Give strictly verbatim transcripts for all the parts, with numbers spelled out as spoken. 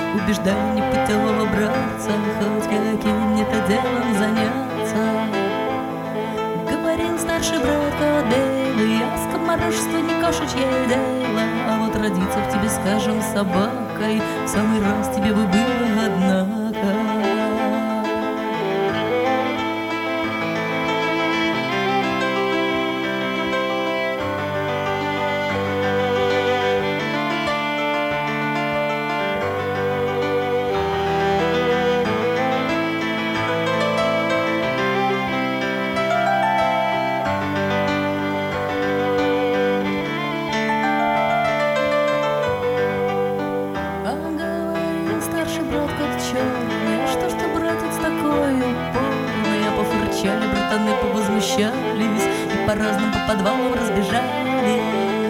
убеждали непутевого братца хоть каким-нибудь делом заняться. Говорил старший брат Белый: а скоморошество не кошечье дело, а вот родиться в тебе, скажем, собакой в самый раз тебе бы было, однако. Что ж ты, братец, такой упорный? А пофырчали братаны, повозмущались и по разным по подвалам разбежались.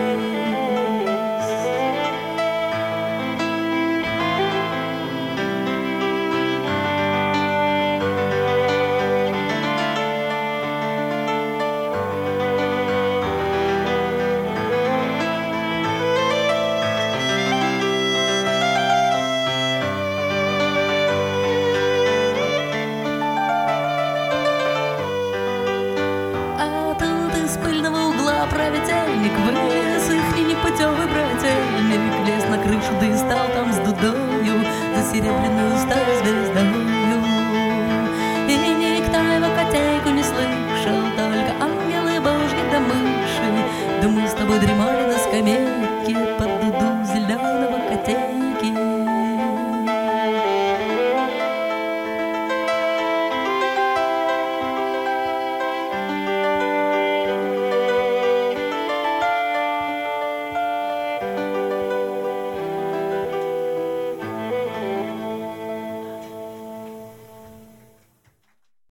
Правительник вылез их непутевый брательник, лез на крышу, да и стал там с дудою за серебряную старую звездою. И никто его котейку не слышал, только ангелы божьи да мыши, да мы с тобой дремали на скамейке.